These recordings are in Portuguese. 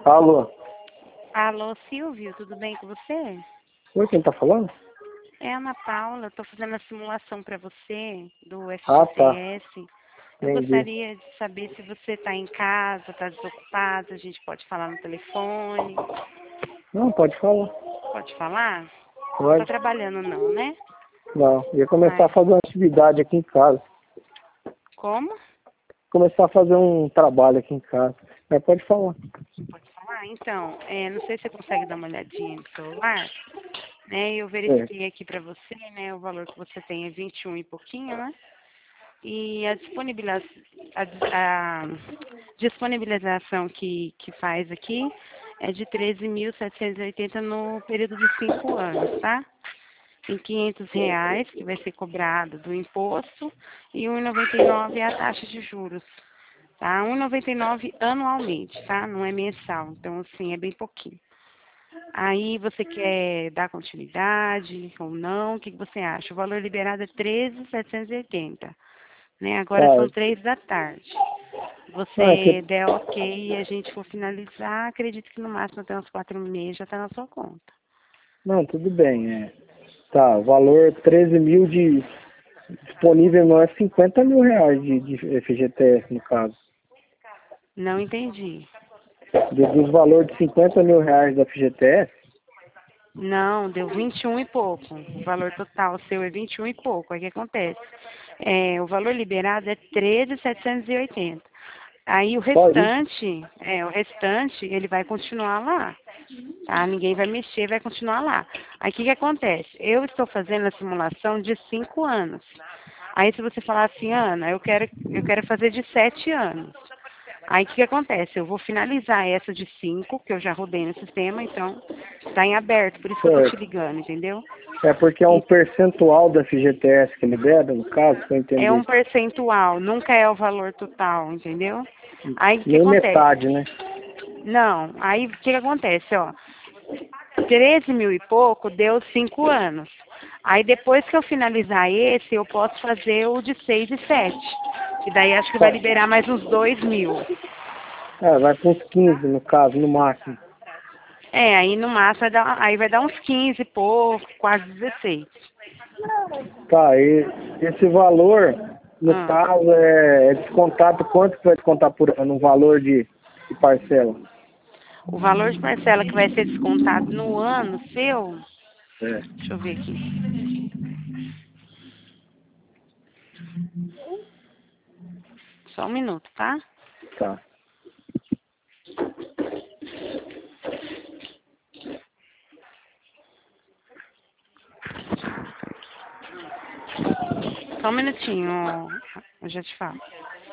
Alô? Alô, Silvio, tudo bem com você? Oi, quem tá falando? É a Ana Paula, estou fazendo a simulação para você do Ah, tá. FGTS. Eu Entendi. gostaria de saber se você está em casa, está desocupado, a gente pode falar no telefone. Não, pode falar. Pode falar? Não está Pode. trabalhando não, né? Não, ia começar a Ai, fazer uma atividade aqui em casa. como? Começar a fazer um trabalho aqui em casa. Mas pode falar. Pode falar? Então, não sei se você consegue dar uma olhadinha no celular, né? Eu É. verifiquei aqui para você, né? O valor que você tem é 21 e pouquinho, né? E a disponibilização que faz aqui é de 13.780 no período de 5 anos, tá? Em R$ 500, que vai ser cobrado do imposto, e R$ 1,99 é a taxa de juros, tá? R$ 1,99 anualmente, tá? Não é mensal, então, assim, é bem pouquinho. Aí você quer dar continuidade ou não? O que você acha? O valor liberado é 13.780, né? Agora Ah, são 3 da tarde. Se é você que... der ok e a gente for finalizar, acredito que no máximo até uns 4 meses já está na sua conta. Não, tudo bem. Tá, o valor 13 mil de... Disponível não é 50 mil reais de FGTS, no caso. Não entendi. Dos valores de 50 mil reais da FGTS? Não, deu 21 e pouco. O valor total seu é 21 e pouco. Aí o que acontece? O valor liberado é 13.780. Aí Só isso? o restante, ele vai continuar lá, tá? Ninguém vai mexer, vai continuar lá. Aí o que acontece? Eu estou fazendo a simulação de 5 anos. Aí se você falar assim, Ana, eu quero fazer de 7 anos. Aí o que acontece? Eu vou finalizar essa de 5 que eu já rodei no sistema, então está em aberto, por isso que eu estou te Certo. ligando, entendeu? É porque é um E percentual da FGTS que libera, no caso, para eu é um entender. percentual, nunca é o valor total, entendeu? Aí o que Nem acontece? metade, né? Não, aí o que acontece, ó? 13 mil e pouco deu 5 anos. Aí depois que eu finalizar esse, eu posso fazer o de 6 e 7. E daí acho que vai Tá. liberar mais uns 2 mil. Vai para uns 15 no caso, no máximo. Aí no máximo vai dar uns 15 e pouco, quase 16. Tá, e esse valor, no Ah, caso, é descontado, quanto que vai descontar por ano, um valor de parcela? o valor de parcela que vai ser descontado no ano seu, É, deixa eu ver aqui. Só um minuto, tá? tá. Só um minutinho, eu já te falo.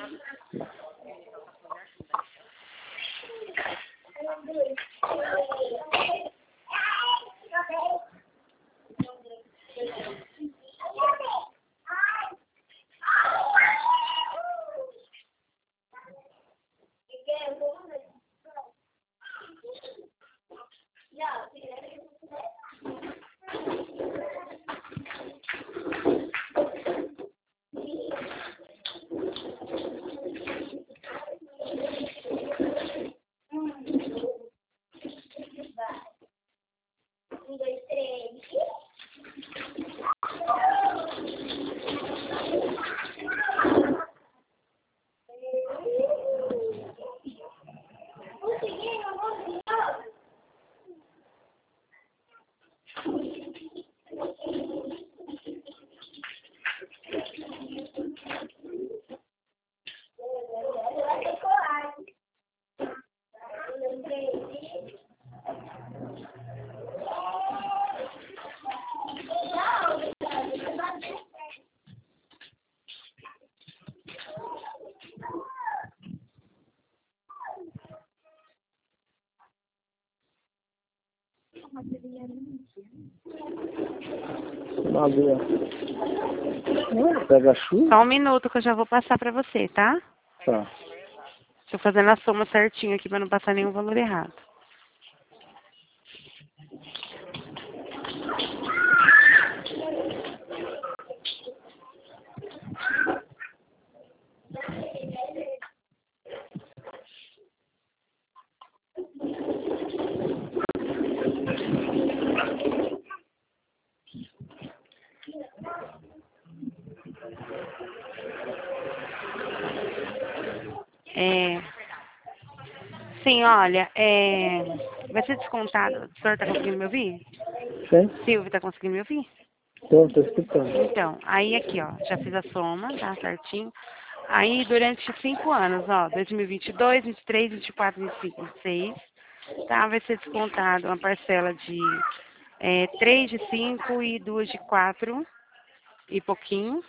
Nada. Pega a chuva? Só um minuto que eu já vou passar pra você, tá? Tá. Tô fazendo a soma certinho aqui pra não passar nenhum valor errado. É, sim, olha, vai ser descontado. O senhor está conseguindo me ouvir? Sim? Silvio, está conseguindo me ouvir? Tô escutando. Então, aí aqui, ó, já fiz a soma, tá certinho. Aí, durante 5 anos, ó, 2022, 23, 24, 25, 26, tá? Vai ser descontado uma parcela de 3 de 5 e 2 de 4 e pouquinho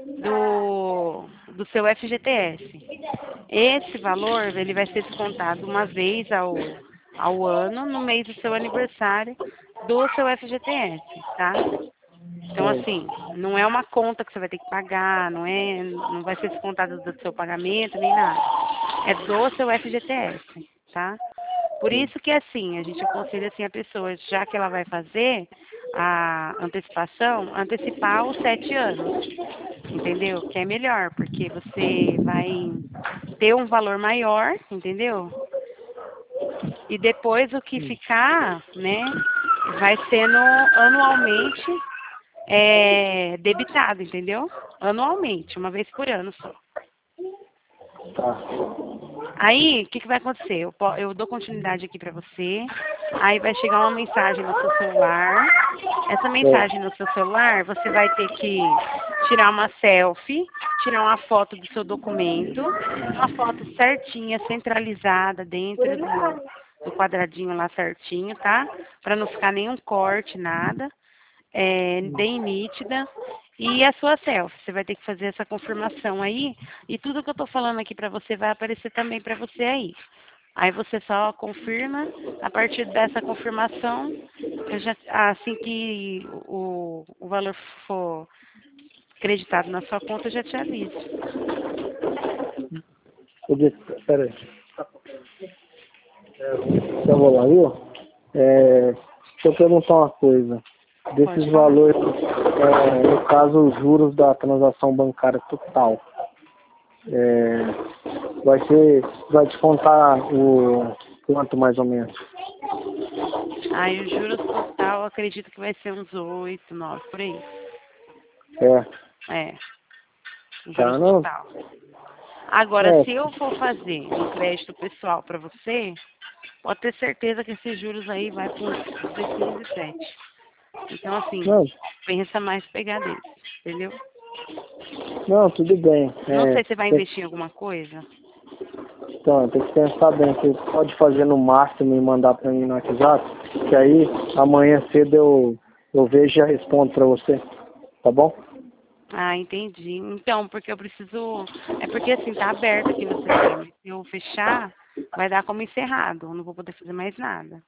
do seu FGTS. Esse valor, ele vai ser descontado uma vez ao ano, no mês do seu aniversário do seu FGTS, tá? Então, Certo. assim, não é uma conta que você vai ter que pagar, não vai ser descontado do seu pagamento, nem nada. É do seu FGTS, tá? Por isso que, assim, a gente aconselha, assim, a pessoa, já que ela vai fazer a antecipação, antecipar os 7 anos, entendeu? Que é melhor, porque você vai ter um valor maior, entendeu? E depois o que ficar, né, vai sendo anualmente debitado, entendeu? Anualmente, uma vez por ano só. Tá. Aí, o que, que vai acontecer? Eu dou continuidade aqui para você, aí vai chegar uma mensagem no seu celular. Essa Certo. mensagem no seu celular, você vai ter que tirar uma selfie, tirar uma foto do seu documento, uma foto certinha, centralizada dentro do quadradinho lá certinho, tá? Para não ficar nenhum corte, nada. Bem nítida. E a sua selfie, você vai ter que fazer essa confirmação aí. E tudo que eu estou falando aqui para você vai aparecer também para você aí. Aí você só confirma. A partir dessa confirmação, assim que o valor for creditado na sua conta, eu já te aviso. Pera aí. Eu vou lá, viu? Deixa eu perguntar uma coisa. Desses Pode falar. valores, no caso, os juros da transação bancária total, vai descontar o quanto mais ou menos? Aí os juros total, eu acredito que vai ser uns 8, 9, por aí. É, É, o tá, juros não? total. Agora, É, se eu for fazer um crédito pessoal para você, pode ter certeza que esses juros aí vai para uns 16 e 7. Então, assim, não, pensa mais pegar desse, entendeu? não, tudo bem. Não sei se você vai investir em alguma coisa. Então, tem que pensar bem. Você pode fazer no máximo e mandar para mim no WhatsApp, que aí amanhã cedo eu vejo e já respondo para você, tá bom? Ah, entendi. Então, porque eu preciso. É porque assim, tá aberto aqui no sistema. Se eu fechar, vai dar como encerrado. Eu não vou poder fazer mais nada.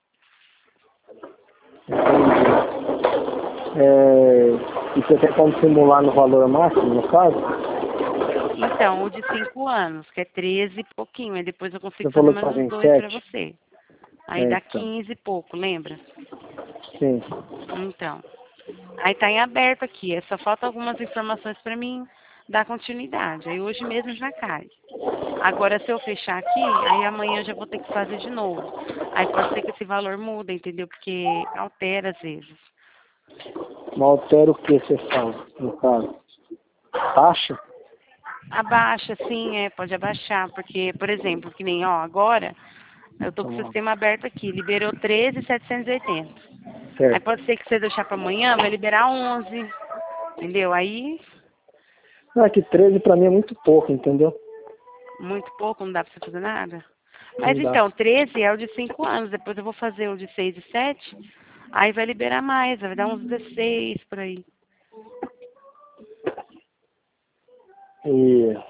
E você tem como simular no valor máximo, no caso? Então, o de 5 anos, que é 13 e pouquinho. Aí depois eu Você consigo fazer falou mais para uns mim 2 para 7? você. Aí dá Então. 15 e pouco, lembra? Sim. Então. Aí tá em aberto aqui. Só falta algumas informações para mim dar continuidade. Aí hoje mesmo já cai. Agora, se eu fechar aqui, aí amanhã eu já vou ter que fazer de novo. Aí pode ser que esse valor muda, entendeu? Porque altera às vezes. Não altera o que você fala, no caso? Taxa? Abaixa, sim, pode abaixar. Porque, por exemplo, que nem, ó, agora eu tô Tá com o bom. sistema aberto aqui, liberou 13.780. Aí Certo. pode ser que você deixar para amanhã, vai liberar 11, entendeu? Aí, Não, é que 13 para mim é muito pouco, entendeu? muito pouco, não dá para você fazer nada. Mas Não dá. então, 13 é o de 5 anos, depois eu vou fazer o de 6 e 7, aí vai liberar mais, vai dar uns 16 por aí. E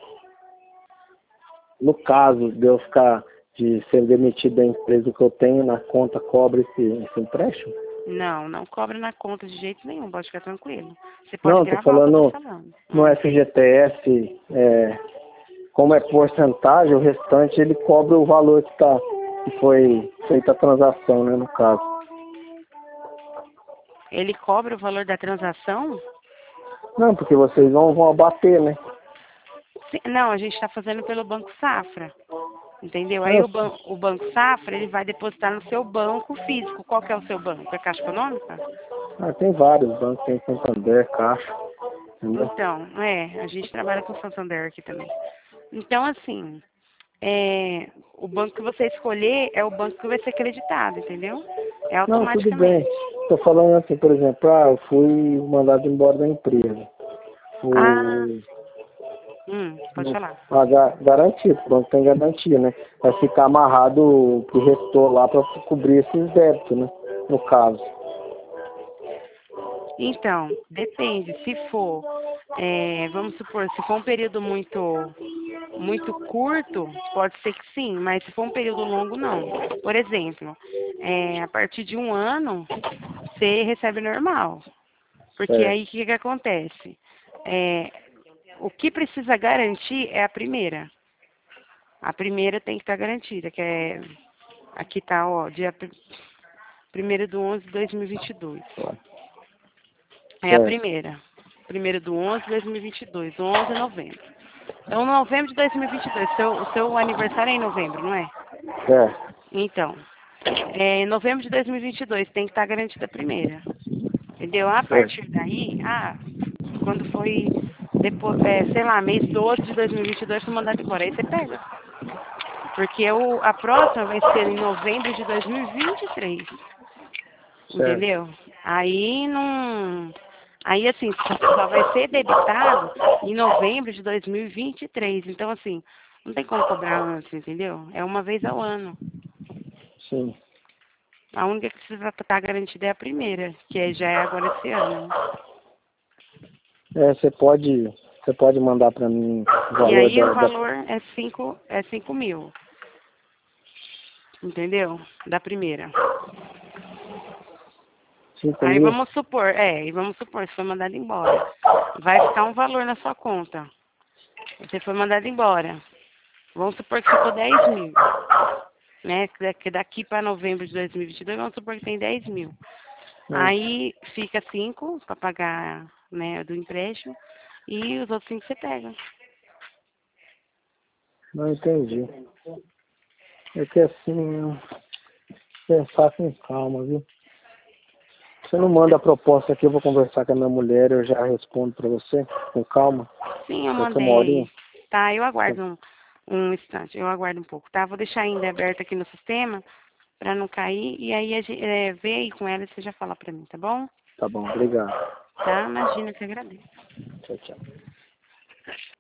no caso de eu ficar, de ser demitido da empresa que eu tenho, na conta cobra esse empréstimo? Não, não cobra na conta de jeito nenhum, pode ficar tranquilo. Você pode Não, tô gravar o que eu tô falando falando. no FGTS, como é porcentagem, o restante ele cobra o valor que foi feita a transação, né, no caso. Ele cobra o valor da transação? Não, porque vocês vão abater, né? Não, a gente está fazendo pelo Banco Safra, entendeu? Aí Não, o Banco Safra, ele vai depositar no seu banco físico. Qual que é o seu banco? É Caixa Econômica? tem vários bancos, tem Santander, Caixa, entendeu? Então, a gente trabalha com Santander aqui também. Então, assim, o banco que você escolher é o banco que vai ser acreditado, entendeu? É Não, tudo bem. automaticamente. Tô falando assim, por exemplo, eu fui mandado embora da empresa. Ah, O, pode falar. garantia, o banco tem garantia, né? Vai ficar amarrado o que restou lá para cobrir esses débitos, né? No caso. Então, depende. Se for, vamos supor, se for um período muito curto, pode ser que sim, mas se for um período longo, não. Por exemplo, a partir de 1 ano, você recebe normal. Porque É, aí o que acontece? É, o que precisa garantir é a primeira. A primeira tem que estar garantida, que é. Aqui tá, ó, dia 1º do 11 de 2022. É a certo. primeira. 1º do 11 de 2022, 11 de novembro. Então, novembro de 2022, o seu aniversário é em novembro, não é? É, Então, em novembro de 2022 tem que estar garantida a primeira. Entendeu? A certo. partir daí, quando foi, depois, sei lá, mês 12 de 2022, foi mandado embora. Aí você pega. Porque a próxima vai ser em novembro de 2023. Certo. Entendeu? Aí não. Aí assim, só vai ser debitado em novembro de 2023. Então, assim, não tem como cobrar antes, entendeu? É uma vez ao ano. Sim. A única que precisa estar garantida é a primeira, já é agora esse ano. Né? Você pode mandar para mim o E valor aí o da valor é 5 mil, entendeu? Da primeira. 5 Aí mil? vamos supor, se foi mandado embora. Vai ficar um valor na sua conta. Você foi mandado embora. Vamos supor que ficou 10 mil. Né? Que daqui para novembro de 2022, vamos supor que tem 10 mil. Hum, Aí fica 5 para pagar, né, do empréstimo. E os outros 5 você pega. não entendi. É que assim, pensar com calma, viu? Você não manda a proposta aqui, eu vou conversar com a minha mulher, eu já respondo para você, com calma. Sim, eu Daqui uma horinha. mandei. Tá, eu aguardo um instante, eu aguardo um pouco, tá? Vou deixar ainda aberto aqui no sistema para não cair. E aí vê aí com ela e você já fala para mim, tá bom? Tá bom, obrigado. Tá? Imagina que eu agradeço. Tchau, tchau.